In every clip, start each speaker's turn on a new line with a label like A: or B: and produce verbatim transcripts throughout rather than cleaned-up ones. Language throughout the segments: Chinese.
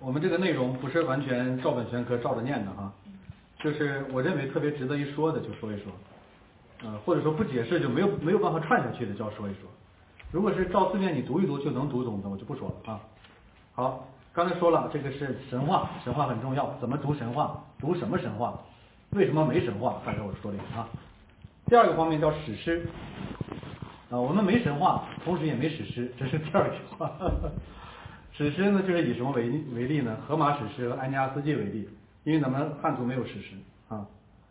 A: 我们这个内容不是完全照本宣科照着念的哈，就是我认为特别值得一说的就说一说，呃，或者说不解释就没有没有办法串下去的就要说一说。如果是照字面你读一读就能读懂的，我就不说了啊。好，刚才说了，这个是神话，神话很重要，怎么读神话，读什么神话，为什么没神话，刚才我说了一个啊。第二个方面叫史诗，啊，我们没神话，同时也没史诗，这是第二句话。史诗呢，就是以什么为为例呢？荷马史诗和安尼阿斯纪为例，因为咱们汉族没有史诗啊。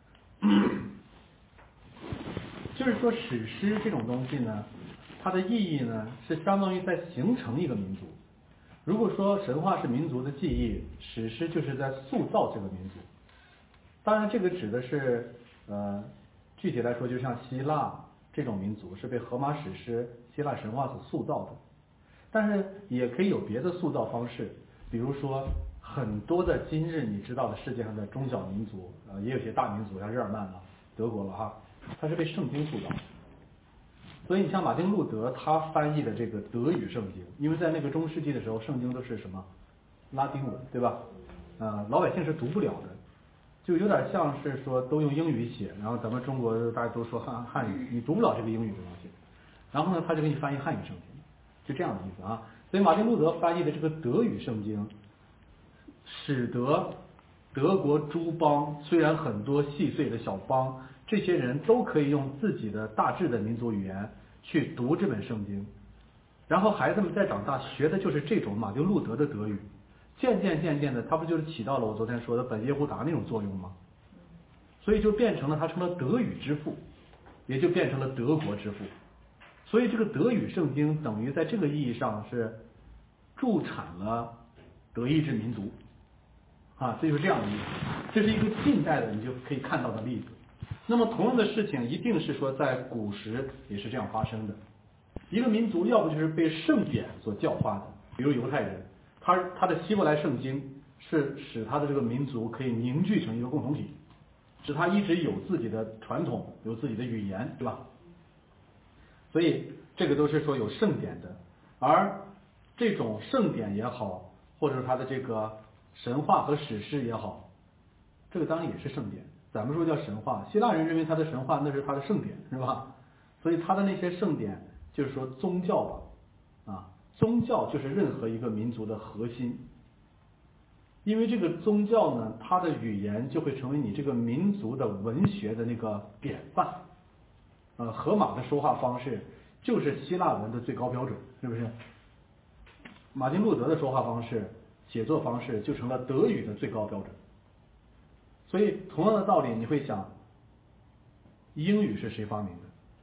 A: 就是说，史诗这种东西呢，它的意义呢，是相当于在形成一个民族。如果说神话是民族的记忆，史诗就是在塑造这个民族。当然，这个指的是呃，具体来说，就像希腊这种民族是被荷马史诗、希腊神话所塑造的。但是也可以有别的塑造方式，比如说很多的今日你知道的世界上的中小民族，呃，也有些大民族，像日耳曼啊、德国了哈，它是被圣经塑造的。所以你像马丁路德他翻译的这个德语圣经，因为在那个中世纪的时候，圣经都是什么拉丁文，对吧？呃，老百姓是读不了的，就有点像是说都用英语写，然后咱们中国大家都说汉汉语，你读不了这个英语的东西，然后呢，他就给你翻译汉语圣经。就这样的意思啊，所以马丁路德翻译的这个德语圣经，使得德国诸邦虽然很多细碎的小邦，这些人都可以用自己的大致的民族语言去读这本圣经，然后孩子们再长大学的就是这种马丁路德的德语，渐渐渐渐的，他不就是起到了我昨天说的本耶胡达那种作用吗？所以就变成了他成了德语之父，也就变成了德国之父。所以这个德语圣经等于在这个意义上是助产了德意志民族啊，这就是这样的意思。这是一个近代的你就可以看到的例子。那么同样的事情一定是说在古时也是这样发生的。一个民族要不就是被圣典所教化的，比如犹太人，他他的希伯来圣经是使他的这个民族可以凝聚成一个共同体，使他一直有自己的传统，有自己的语言，对吧？所以这个都是说有圣典的，而这种圣典也好，或者它的这个神话和史诗也好，这个当然也是圣典。咱们说叫神话，希腊人认为他的神话那是他的圣典，是吧？所以他的那些圣典就是说宗教吧，啊，宗教就是任何一个民族的核心，因为这个宗教呢，它的语言就会成为你这个民族的文学的那个典范。呃，荷马的说话方式就是希腊文的最高标准，是不是？马丁路德的说话方式、写作方式就成了德语的最高标准。所以同样的道理，你会想，英语是谁发明的？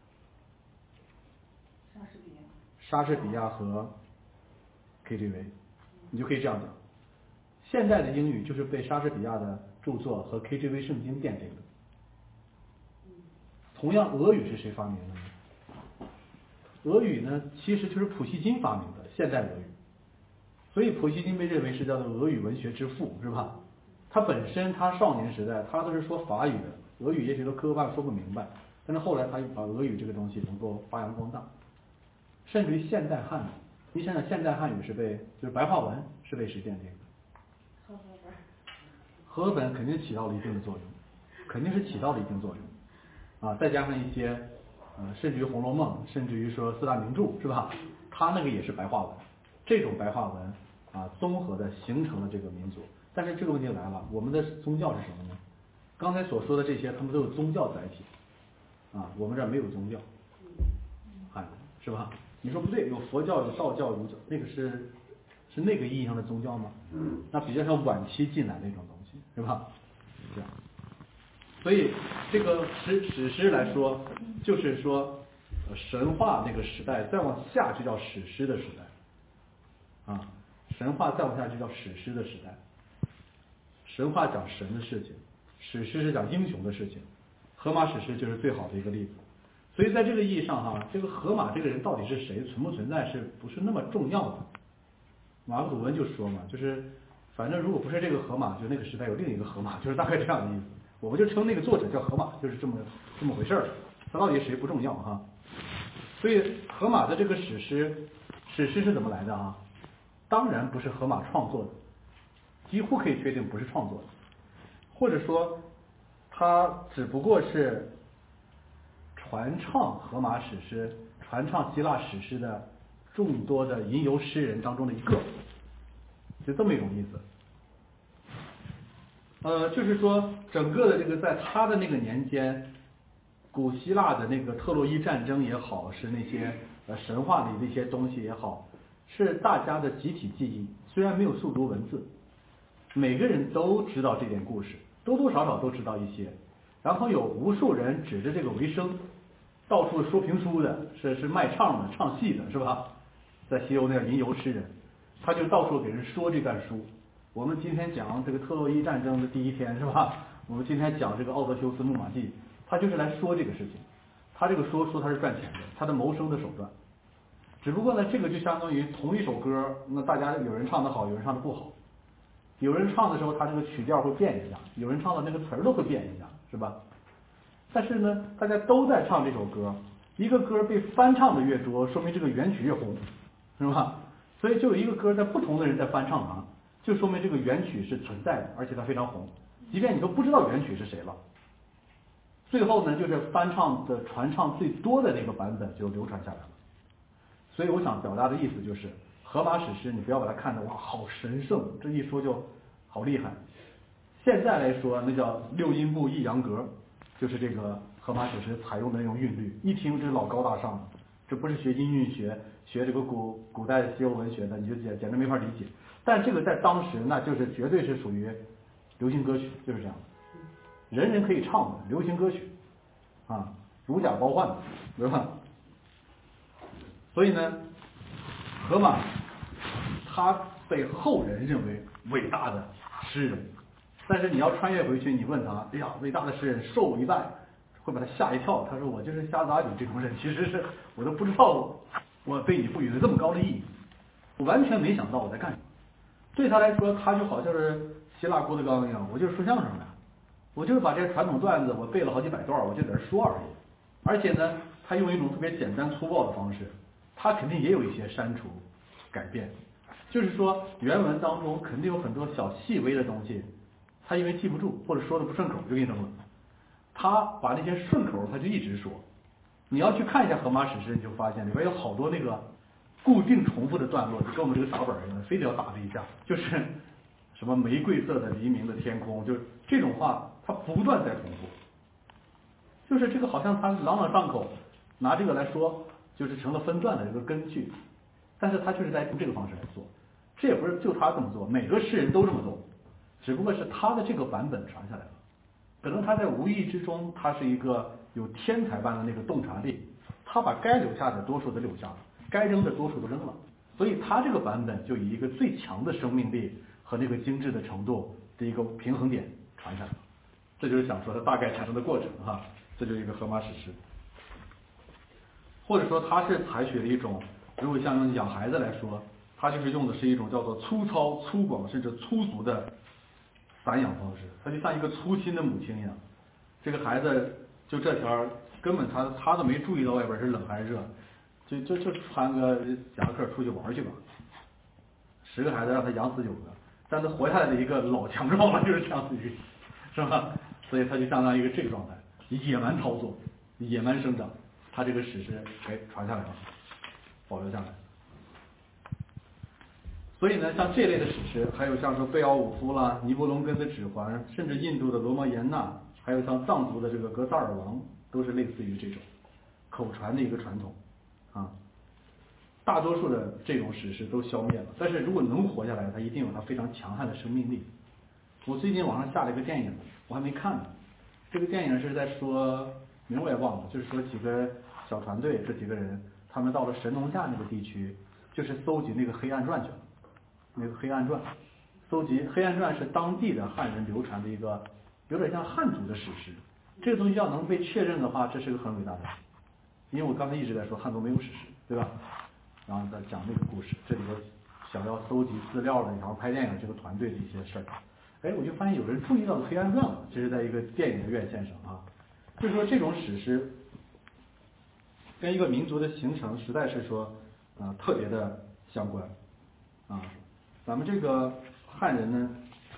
B: 莎士比亚。
A: 莎士比亚和 K T V， 你就可以这样讲。现代的英语就是被莎士比亚的著作和 K T V 圣经奠定的。同样，俄语是谁发明的呢？俄语呢，其实就是普希金发明的现代俄语，所以普希金被认为是叫做俄语文学之父，是吧？他本身他少年时代他都是说法语的，俄语也许都磕磕绊绊说不明白，但是后来他把俄语这个东西能够发扬光大，甚至于现代汉语，你想想现代汉语是被就是白话文是被谁奠定的？
B: 和合本。
A: 和合本肯定起到了一定的作用，肯定是起到了一定作用。啊，再加上一些，呃，甚至于《红楼梦》，甚至于说四大名著，是吧？它那个也是白话文，这种白话文啊，综合的形成了这个民族。但是这个问题来了，我们的宗教是什么呢？刚才所说的这些，他们都有宗教载体，啊，我们这儿没有宗教，汉语是吧？你说不对，有佛教、有道教、儒教，那个是是那个意义上的宗教吗？那比较像晚期进来的那种东西，是吧？这样。所以这个史史诗来说，就是说神话那个时代，再往下就叫史诗的时代，啊，神话再往下就叫史诗的时代。神话讲神的事情，史诗是讲英雄的事情，荷马史诗就是最好的一个例子。所以在这个意义上哈，这个荷马这个人到底是谁，存不存在，是不是那么重要的？马克吐温就说嘛，就是反正如果不是这个荷马，就那个时代有另一个荷马，就是大概这样的意思。我们就称那个作者叫荷马，就是这么这么回事儿。他到底谁不重要哈？所以荷马的这个史诗，史诗是怎么来的啊？当然不是荷马创作的， 几乎可以确定不是创作的，或者说它只不过是传唱荷马史诗、传唱希腊史诗的众多的吟游诗人当中的一个，就这么一种意思。呃，就是说整个的这个在他的那个年间，古希腊的那个特洛伊战争也好，是那些呃神话里的一些东西也好，是大家的集体记忆，虽然没有速读文字，每个人都知道这点故事，多多少少都知道一些，然后有无数人指着这个为生，到处说评书的，是是卖唱的、唱戏的，是吧？在西欧那个吟游诗人，他就到处给人说这段书。我们今天讲这个特洛伊战争的第一天，是吧？我们今天讲这个奥德修斯木马计，他就是来说这个事情。他这个说说他是赚钱的，他的谋生的手段。只不过呢，这个就相当于同一首歌，那大家有人唱得好，有人唱得不好。有人唱的时候，他这个曲调会变一下；有人唱的那个词儿都会变一下，是吧？但是呢，大家都在唱这首歌，一个歌被翻唱的越多，说明这个原曲越红，是吧？所以就有一个歌在不同的人在翻唱它，就说明这个原曲是存在的，而且它非常红，即便你都不知道原曲是谁了。最后呢，就是翻唱的传唱最多的那个版本就流传下来了。所以我想表达的意思就是，荷马史诗你不要把它看得哇好神圣，这一说就好厉害。现在来说，那叫六音部一阳格，就是这个荷马史诗采用的那种韵律，一听这老高大上了，这不是学音韵学、学这个古古代西欧文学的，你就简简直没法理解。但这个在当时，那就是绝对是属于流行歌曲，就是这样的，人人可以唱的流行歌曲啊，如假包换的，对吧？所以呢，荷马他被后人认为伟大的诗人，但是你要穿越回去，你问他，哎呀，伟大的诗人受我一拜，会把他吓一跳。他说我就是瞎子阿底这种人，其实是我都不知道我被你赋予了这么高的意义，我完全没想到我在干什么。对他来说，他就好像是希腊郭德纲一样，我就是说相声的，我就是把这些传统段子我背了好几百段，我就在这说而已。而且呢，他用一种特别简单粗暴的方式，他肯定也有一些删除改变，就是说原文当中肯定有很多小细微的东西，他因为记不住或者说的不顺口就给你扔了。他把那些顺口他就一直说，你要去看一下荷马史诗，你就发现里边有好多那个固定重复的段落，就跟我们这个打本一样，非得要打这一下，就是什么玫瑰色的黎明的天空，就是这种话他不断在重复，就是这个好像他朗朗上口，拿这个来说就是成了分段的这个根据，但是他就是在用这个方式来做，这也不是就他这么做，每个诗人都这么做，只不过是他的这个版本传下来了，可能他在无意之中，他是一个有天才般的那个洞察力，他把该留下的多数都留下了，该扔的多数都扔了，所以他这个版本就以一个最强的生命力和那个精致的程度的一个平衡点传下来了，这就是想说它大概产生的过程哈，这就是一个荷马史诗。或者说它是采取了一种，如果像养孩子来说，它就是用的是一种叫做粗糙、粗犷甚至粗俗的散养方式，它就像一个粗心的母亲一样，这个孩子就这天儿根本他他都没注意到外边是冷还是热，就就就穿个夹克出去玩去吧，十个孩子让他养死九个，但是活下来的一个老强壮了，就是这样子一个，是吧？所以他就相当于一个这个状态，野蛮操作，野蛮生长。他这个史诗哎传下来了，保留下来。所以呢，像这类的史诗，还有像说贝奥武夫啦、尼伯龙根的指环，甚至印度的罗摩衍那，还有像藏族的这个格萨尔王，都是类似于这种口传的一个传统啊。大多数的这种史诗都消灭了，但是如果能活下来，它一定有它非常强悍的生命力。我最近网上下了一个电影，我还没看呢。这个电影是在说，名我也忘了，就是说几个小团队，这几个人，他们到了神农架那个地区，就是搜集那个黑暗传去了。那个黑暗传，搜集黑暗传是当地的汉人流传的一个有点像汉族的史诗。这个东西要能被确认的话，这是个很伟大的事。因为我刚才一直在说汉族没有史诗，对吧？然后再讲那个故事，这里边想要搜集资料的，然后拍电影这个团队的一些事儿。哎，我就发现有人注意到了黑暗传了，这是在一个电影的院线上啊。就是说这种史诗跟一个民族的形成实在是说啊、呃、特别的相关啊。咱们这个汉人呢，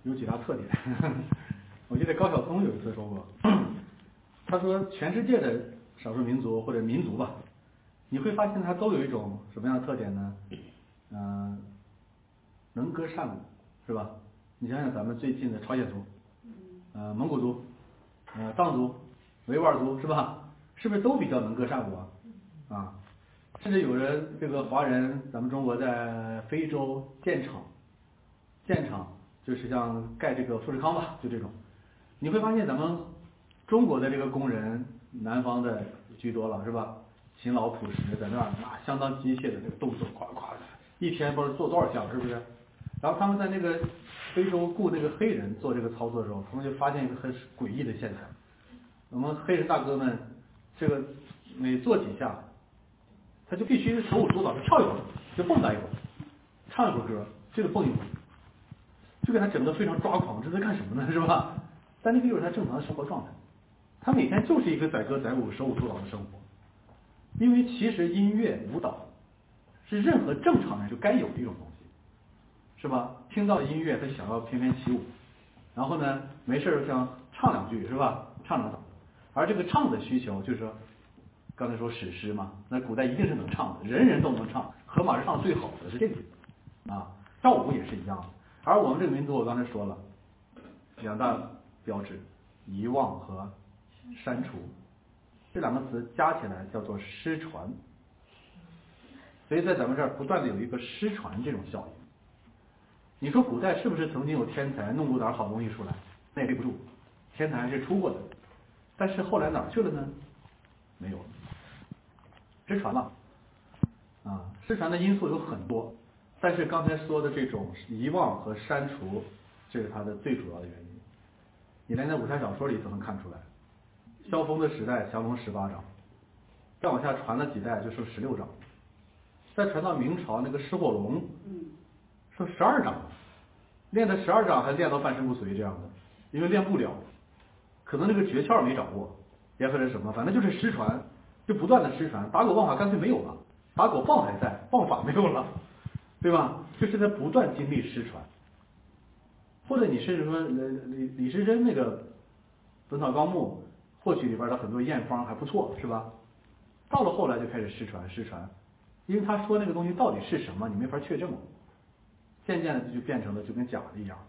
A: 有几大特点。我记得高晓松有一次说过，他说全世界的少数民族或者民族吧，你会发现它都有一种什么样的特点呢？嗯、呃，能歌善舞，是吧？你想想咱们最近的朝鲜族，呃，蒙古族，呃，藏族、维吾尔族，是吧？是不是都比较能歌善舞啊？啊，甚至有人这个华人，咱们中国在非洲建厂，建厂就是像盖这个富士康吧，就这种，你会发现咱们中国的这个工人，南方的居多了，是吧？勤劳朴实，在那儿啊相当机械的这个动作，咵咵的，一天不知道做多少项，是不是？然后他们在那个非洲雇那个黑人做这个操作的时候，他们就发现一个很诡异的现象。我们黑人大哥们，这个每做几下，他就必须手舞足蹈，就跳一会儿，就蹦跶一会儿，唱一会儿歌，接着蹦一会儿，就给他整个非常抓狂，这在干什么呢？是吧？但那个就是他正常的生活状态，他每天就是一个载歌载舞、手舞足蹈的生活。因为其实音乐舞蹈是任何正常人就该有的一种东西，是吧？听到音乐他想要翩翩起舞，然后呢没事想唱两句，是吧？唱两嗓。而这个唱的需求就是说，刚才说史诗嘛，那古代一定是能唱的，人人都能唱，荷马是唱的最好的，是这个意思啊。跳舞也是一样的。而我们这个民族，我刚才说了两大标志，遗忘和删除。这两个词加起来叫做失传，所以在咱们这儿不断的有一个失传这种效应。你说古代是不是曾经有天才弄过点好东西出来？那也背不住，天才还是出过的，但是后来哪儿去了呢？没有了，失传了。啊，失传的因素有很多，但是刚才说的这种遗忘和删除，这是它的最主要的原因。你连在武侠小说里都能看出来。萧峰的时代，降龙十八掌，再往下传了几代就剩十六掌，再传到明朝那个石火龙，剩十二掌，练的十二掌还练到半身不遂这样的，因为练不了，可能这个诀窍没掌握，也或者什么，反正就是失传，就不断的失传，打狗棒法干脆没有了，打狗棒还在，棒法没有了，对吧？就是在不断经历失传，或者你甚至说李李时珍那个《本草纲目》。或许里边的很多验方还不错，是吧？到了后来就开始失传，失传，因为他说那个东西到底是什么，你没法确证了，渐渐的就变成了就跟假的一样。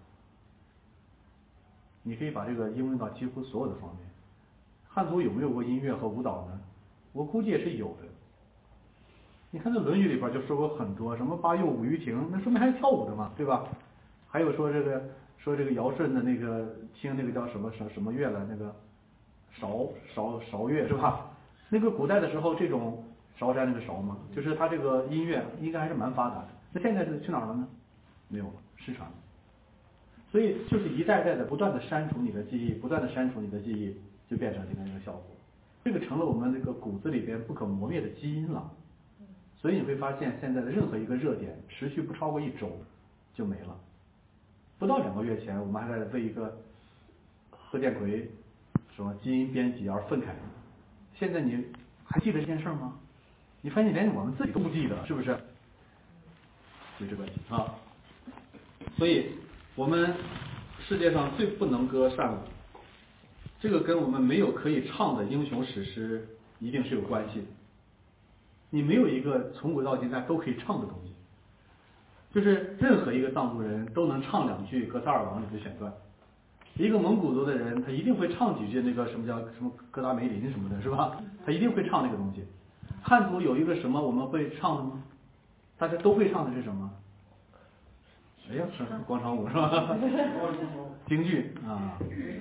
A: 你可以把这个应用到几乎所有的方面。汉族有没有过音乐和舞蹈呢？我估计也是有的。你看那《论语》里边就说过很多，什么八俑五鱼亭，那说明还是跳舞的嘛，对吧？还有说这个说这个尧舜的那个听那个叫什么什么什么乐了，那个。韶韶韶乐是吧？那个古代的时候，这种韶山那个韶嘛，就是它这个音乐应该还是蛮发达的。那现在是去哪儿了呢？没有了，失传了。所以就是一代代的不断的删除你的记忆，不断的删除你的记忆，就变成今天这个效果。这个成了我们这个骨子里边不可磨灭的基因了。所以你会发现，现在的任何一个热点持续不超过一周就没了。不到两个月前，我们还在为一个贺建奎。什么基因编辑而愤慨？现在你还记得这件事吗？你发现连我们自己都不记得，是不是？就这个问题啊。所以，我们世界上最不能歌善舞，这个跟我们没有可以唱的英雄史诗一定是有关系的。你没有一个从古到今大家都可以唱的东西，就是任何一个藏族人都能唱两句《格萨尔王》里的选段。一个蒙古族的人，他一定会唱几句那个什么叫什么哥达梅林什么的，是吧？他一定会唱那个东西。汉族有一个什么我们会唱的吗？大家都会唱的是什么？哎呀，是广场舞是吧？京剧啊，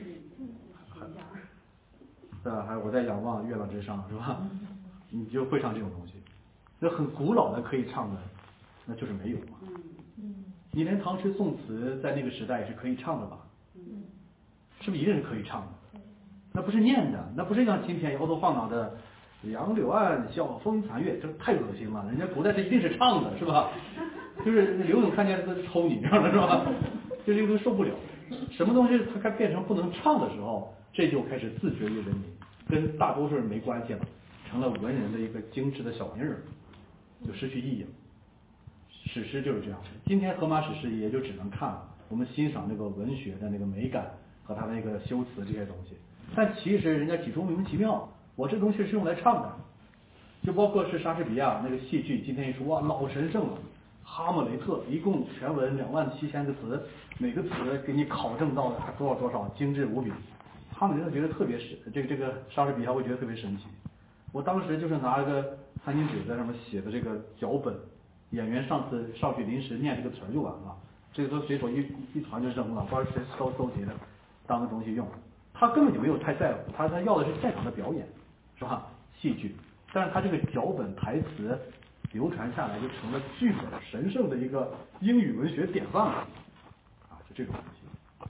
A: 对吧？还有我在仰望月亮之上是吧？你就会唱这种东西。那很古老的可以唱的，那就是没有嘛。你连唐诗宋词在那个时代也是可以唱的吧？是不是一定是可以唱的？那不是念的，那不是像今天摇头晃脑的杨柳岸晓风残月，这太恶心了。人家古代是一定是唱的，是吧？就是刘勇看见他就抽你，这样的是吧？就这个受不了。什么东西它该变成不能唱的时候，这就开始自绝于人民，跟大多数人没关系了，成了文人的一个精致的小玩意儿，就失去意义了。史诗就是这样，今天荷马史诗也就只能看了， 我们欣赏那个文学的那个美感和它的那个修辞这些东西。但其实人家几中莫名其妙，我这东西是用来唱的，就包括是莎士比亚那个戏剧，今天一说哇老神圣了，哈姆雷特一共全文两万七千个词，每个词给你考证到多少多少，精致无比。哈姆雷特觉得特别神，这个这个莎士比亚会觉得特别神奇。我当时就是拿了个餐巾纸在上面写的这个脚本，演员上次上去临时念这个词儿就完了，这个都随手一一团就扔了，不知道谁收收集的，当个东西用。他根本就没有太在乎，他他要的是现场的表演，是吧？戏剧，但是他这个脚本台词流传下来，就成了剧本神圣的一个英语文学典范了，啊，就这种东西。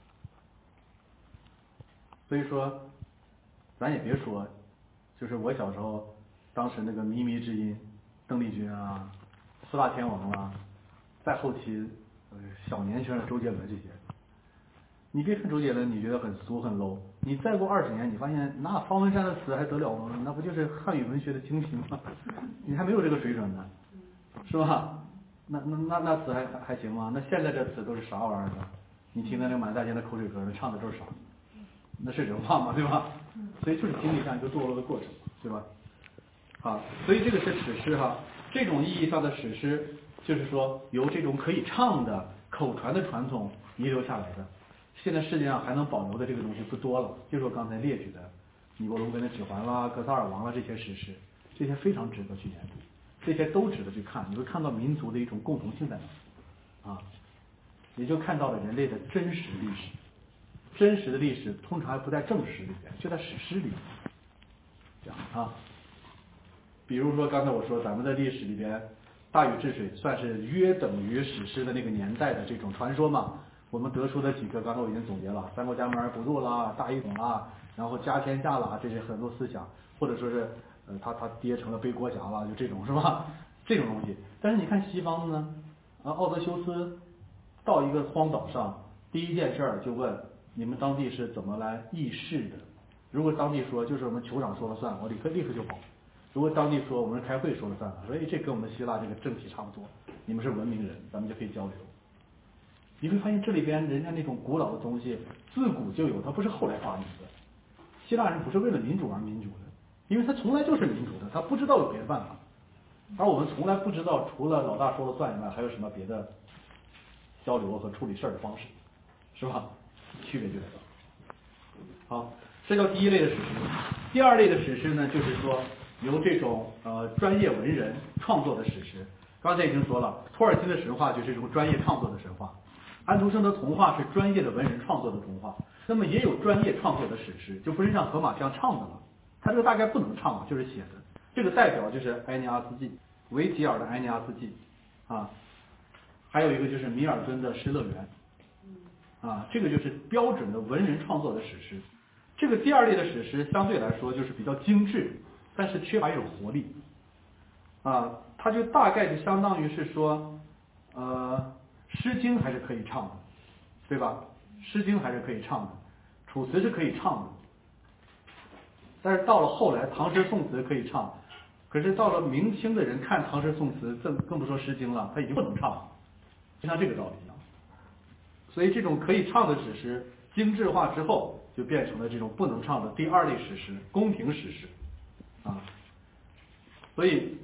A: 所以说，咱也别说，就是我小时候，当时那个靡靡之音，邓丽君啊，四大天王啊，再后期，呃，小年轻的周杰伦这些。你别看周杰伦，你觉得很俗很 low， 你再过二十年，你发现那方文山的词还得了吗？那不就是汉语文学的精品吗？你还没有这个水准呢，是吧？那那那那词还还行吗？那现在这词都是啥玩意儿呢？你听那个满大街的口水歌，那唱的都是啥？那是人话吗？对吧？所以就是经历这样一个堕落的过程，对吧？啊，所以这个是史诗哈，这种意义上的史诗，就是说由这种可以唱的口传的传统遗留下来的。现在世界上还能保留的这个东西不多了，就是我刚才列举的尼伯龙根的《指环》啦、格萨尔王啦这些史诗，这些非常值得去研读，这些都值得去看，你会看到民族的一种共同性在哪啊，也就看到了人类的真实历史。真实的历史通常还不在正史里边，就在史诗里面，这样啊。比如说刚才我说咱们的历史里边，大禹治水算是约等于史诗的那个年代的这种传说嘛。我们得出的几个，刚才我已经总结了，三过家门而不入啦，大一统啦，然后家天下啦，这些很多思想，或者说是呃他他爹成了背锅侠啦，就这种是吧？这种东西。但是你看西方的呢，啊，奥德修斯到一个荒岛上，第一件事儿就问你们当地是怎么来议事的？如果当地说就是我们酋长说了算，我立刻立刻就跑。如果当地说我们是开会说了算，所以这跟我们希腊这个政体差不多，你们是文明人，咱们就可以交流。你会发现这里边人家那种古老的东西自古就有，它不是后来发明的。希腊人不是为了民主而民主的，因为他从来就是民主的，他不知道有别的办法。而我们从来不知道除了老大说了算以外，还有什么别的交流和处理事儿的方式，是吧？区别就在这。好，这叫第一类的史诗。第二类的史诗呢，就是说由这种呃专业文人创作的史诗。刚才已经说了，托尔金的神话就是一种专业创作的神话，安徒生的童话是专业的文人创作的童话。那么也有专业创作的史诗，就不是像荷马这样唱的了，他这个大概不能唱，就是写的。这个代表就是《埃尼阿斯纪》，维吉尔的《埃尼阿斯纪》啊，还有一个就是米尔顿的《失乐园》啊，这个就是标准的文人创作的史诗。这个第二类的史诗相对来说就是比较精致，但是缺乏一种活力啊，它就大概就相当于是说，呃，《诗经》还是可以唱的，对吧？《诗经》还是可以唱的，楚辞是可以唱的，但是到了后来，唐诗宋词可以唱，可是到了明清的人看唐诗宋词，更更不说《诗经》了，他已经不能唱了，就像这个道理一样。所以这种可以唱的史诗精致化之后，就变成了这种不能唱的第二类史诗，宫廷史诗啊。所以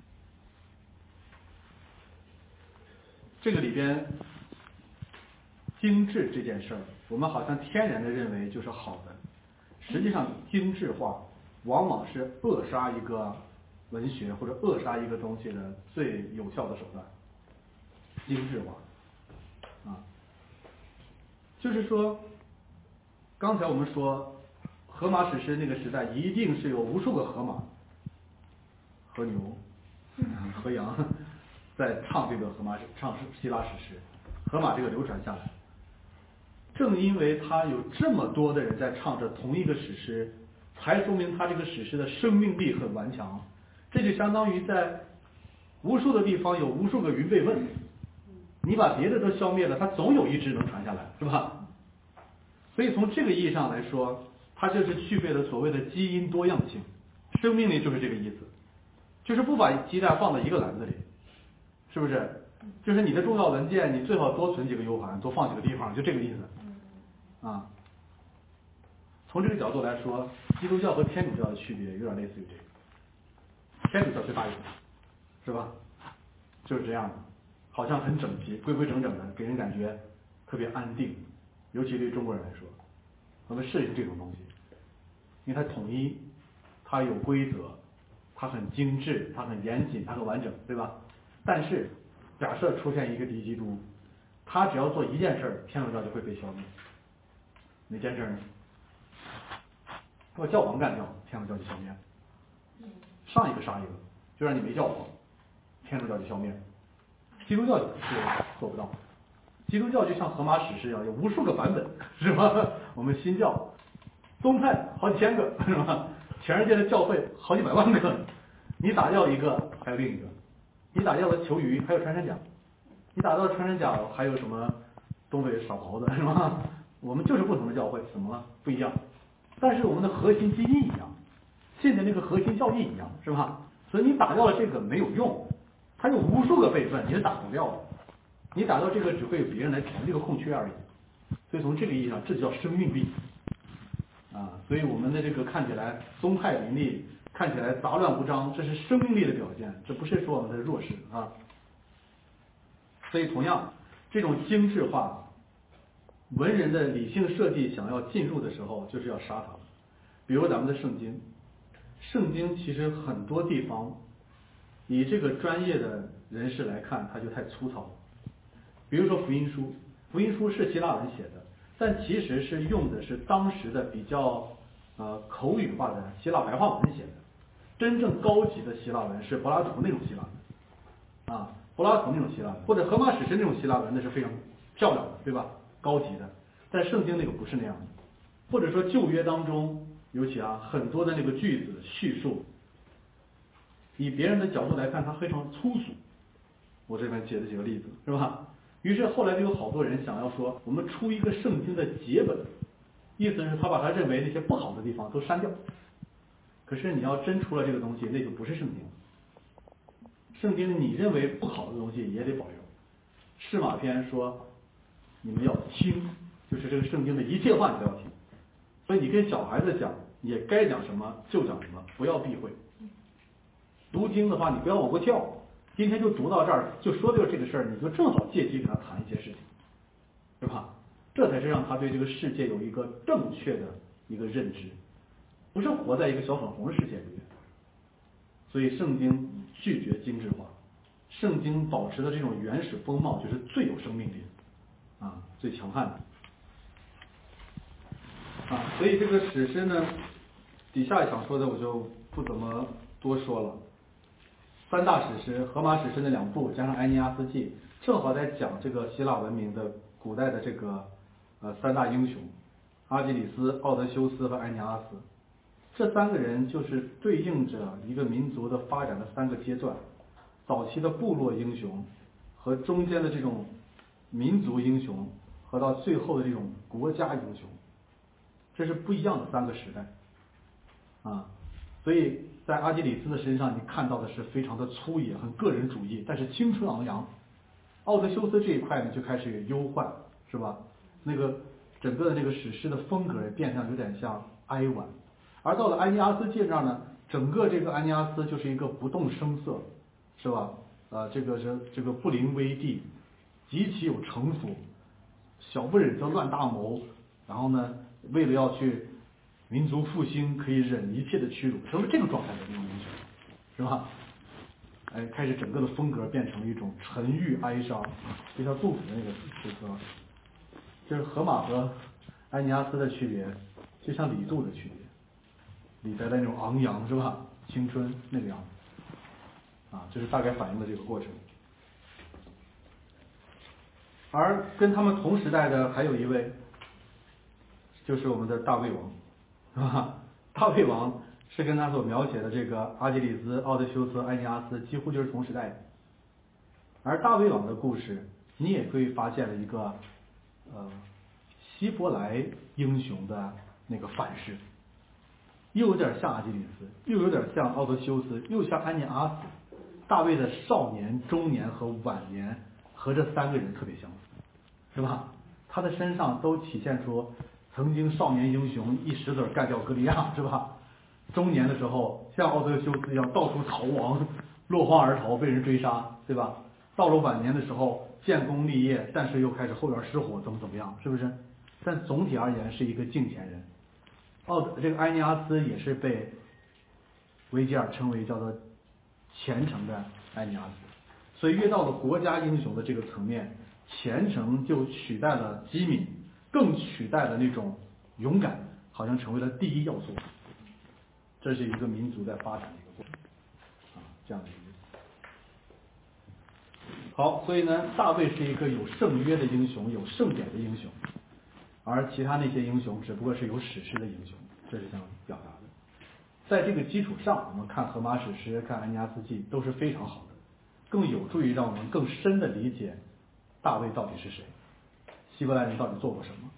A: 这个里边精致这件事儿，我们好像天然的认为就是好的，实际上精致化往往是扼杀一个文学或者扼杀一个东西的最有效的手段。精致化啊，就是说刚才我们说荷马史诗那个时代一定是有无数个荷马、和牛、和羊在唱这个荷马史唱希腊史诗，荷马这个流传下来，正因为他有这么多的人在唱着同一个史诗，才说明他这个史诗的生命力很顽强。这就相当于在无数的地方有无数个云被问，你把别的都消灭了，它总有一只能传下来，是吧？所以从这个意义上来说，它就是具备了所谓的基因多样性，生命力就是这个意思，就是不把鸡蛋放到一个篮子里，是不是？ 就是你的重要文件，你最好多存几个 U 盘，多放几个地方，就这个意思。啊，从这个角度来说，基督教和天主教的区别有点类似于这个。天主教最大一点，是吧？就是这样的，好像很整齐、规规整整的，给人感觉特别安定。尤其对中国人来说，我们适应这种东西，因为它统一，它有规则，它很精致，它很严谨，它很完整，对吧？但是假设出现一个敌基督，他只要做一件事儿，天主教就会被消灭。哪件事呢？把教皇干掉，天主教就消灭了。上一个杀一个，就让你没教皇，天主教就消灭了。基督教是做不到。基督教就像荷马史诗一样，有无数个版本，是吧？我们新教宗派好几千个，是吧？全世界的教会好几百万个，你打掉一个，还有另一个；你打掉了球鱼，还有穿山甲；你打掉了穿山甲，还有什么东北少袍子，是吧？我们就是不同的教会，怎么了？不一样，但是我们的核心基因一样，信的那个核心教义一样，是吧？所以你打掉了这个没有用，它有无数个备份，你是打不掉的。你打到这个只会有别人来填这个空缺而已，所以从这个意义上，这叫生命力啊！所以我们的这个看起来宗派林立，看起来杂乱无章，这是生命力的表现，这不是说我们的弱势啊。所以同样，这种精致化，文人的理性设计想要进入的时候，就是要杀它。比如咱们的圣经，圣经其实很多地方，以这个专业的人士来看，它就太粗糙了。比如说福音书，福音书是希腊文写的，但其实是用的是当时的比较呃口语化的希腊白话文写的。真正高级的希腊文是柏拉图那种希腊文，啊，柏拉图那种希腊文，或者荷马史诗那种希腊文，那是非常漂亮的，对吧？高级的。但圣经那个不是那样的，或者说旧约当中，尤其啊很多的那个句子叙述，以别人的角度来看，它非常粗俗。我这边举了几个例子，是吧？于是后来就有好多人想要说，我们出一个圣经的节本，意思是他把他认为那些不好的地方都删掉。可是你要真出了这个东西，那就不是圣经。圣经你认为不好的东西也得保留。释马篇说，你们要听，就是这个圣经的一切话你都要听。所以你跟小孩子讲，也该讲什么就讲什么，不要避讳。读经的话，你不要往过跳。今天就读到这儿，就说的就是这个事儿，你就正好借机跟他谈一些事情，是吧？这才是让他对这个世界有一个正确的一个认知，不是活在一个小粉红的世界里面。所以圣经拒绝精致化，圣经保持的这种原始风貌就是最有生命力的，啊，最强悍的，啊，所以这个史诗呢，底下想说的我就不怎么多说了。三大史诗，荷马史诗那两部加上埃尼阿斯纪，正好在讲这个希腊文明的古代的这个呃三大英雄，阿基里斯、奥德修斯和埃尼阿斯。这三个人就是对应着一个民族的发展的三个阶段，早期的部落英雄，和中间的这种民族英雄，和到最后的这种国家英雄，这是不一样的三个时代啊。所以在阿基里斯的身上，你看到的是非常的粗野、很个人主义，但是青春昂扬。奥德修斯这一块呢，就开始忧患，是吧？那个整个的那个史诗的风格也变相有点像哀婉。而到了埃尼阿斯纪这儿呢，整个这个埃尼阿斯就是一个不动声色，是吧？呃，这个是这个不临危地，极其有城府，小不忍则乱大谋，然后呢，为了要去民族复兴，可以忍一切的屈辱，成为这个状态的这种英雄，是吧？哎，开始整个的风格变成了一种沉郁哀伤，就像杜甫的那个诗歌，就是荷马和埃尼阿斯的区别，就像李杜的区别。李白的那种昂扬，是吧？青春那个样子，啊，就是大概反映了这个过程。而跟他们同时代的还有一位，就是我们的大卫王，是吧？大卫王是跟他所描写的这个阿基里斯、奥德修斯、埃尼阿斯几乎就是同时代的。而大卫王的故事，你也可以发现了一个呃希伯来英雄的那个反噬。又有点像阿基里斯，又有点像奥德修斯，又像安尼阿斯。大卫的少年、中年和晚年和这三个人特别相似，是吧？他的身上都体现出曾经少年英雄一石子干掉歌利亚，是吧？中年的时候像奥德修斯一样到处逃亡，落荒而逃，被人追杀，对吧？到了晚年的时候建功立业，但是又开始后院失火，怎么怎么样，是不是？但总体而言是一个敬虔人。奥德这个埃尼阿斯也是被维吉尔称为叫做虔诚的埃尼阿斯，所以越到了国家英雄的这个层面，虔诚就取代了机敏，更取代了那种勇敢，好像成为了第一要素。这是一个民族在发展的一个过程啊，这样的一个意思。好，所以呢，大卫是一个有圣约的英雄，有盛典的英雄，而其他那些英雄只不过是有史诗的英雄，这是想表达的。在这个基础上，我们看荷马史诗，看安尼阿斯纪都是非常好的，更有助于让我们更深的理解大卫到底是谁，希伯来人到底做过什么。